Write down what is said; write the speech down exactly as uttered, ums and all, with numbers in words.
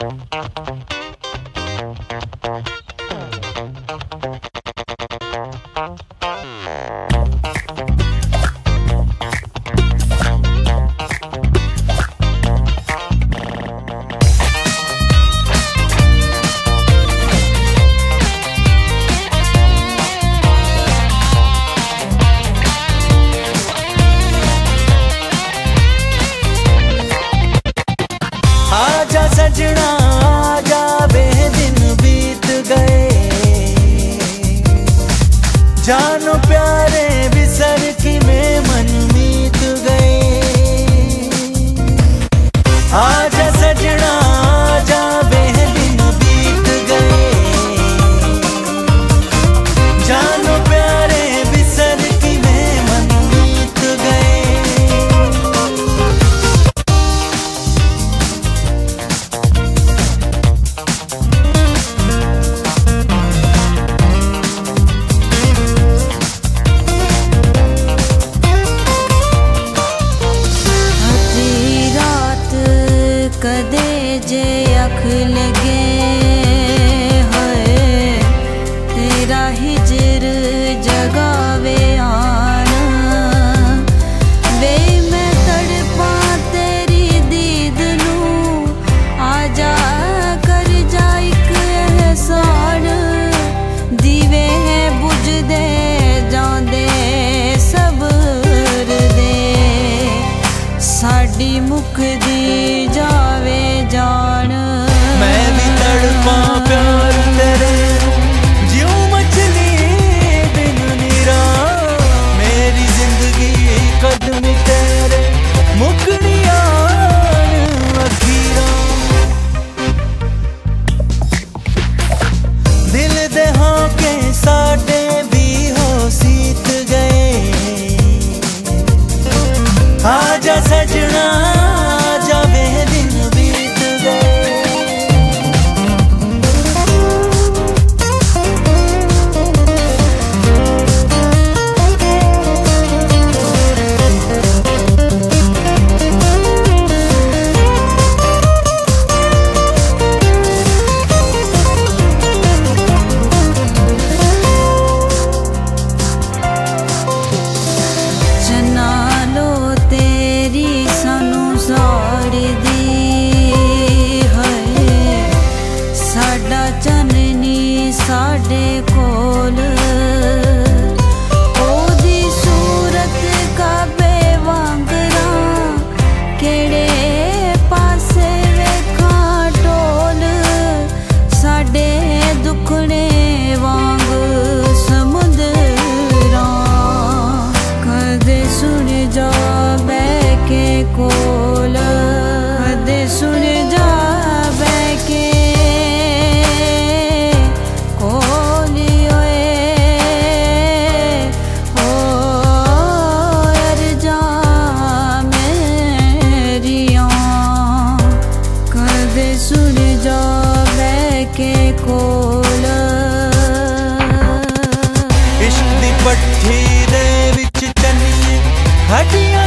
आजा सजना आजा वे दिन बीत गए, जानो प्यारे बिसर की में मन मीत गए। आजा सजना आजा वे दिन बीत गए, जानो प्यारे बिसर की में मन मीत गए। कदे जे अख लगे है, तेरा हिजर जगावे आना वे मैं तड़पा तेरी दीद नू, आजा कर जा इक एहसान। दीवे बुझदे जांदे सबर दे, साडी मुकदी जावे जान। मैं भी तड़पा प्यार तेरे ज्यों मछली बिन नीरा, मेरी जिंदगी कदम तेरे मुकनिया अखीरा। दिल दे होके साडे भी हो सीत गए, आजा सजना आजा वे दिन बीत गए। चना लो तेरी सानू साड़ दी है, साडा चननी साडे कोल। ओदी सूरत काबे वांगरा, केड़े पासे वेखा टोल। साडे दुखने वांग समुंदरा, कदे सुन जा बैके कोल, कदे सुन जा बैके कोल। ओए ओ अर्जा मेरिया, कदे सुन जा बैके कोल। इश्क दी पट्ठी दे विच चन्निए हड्डियां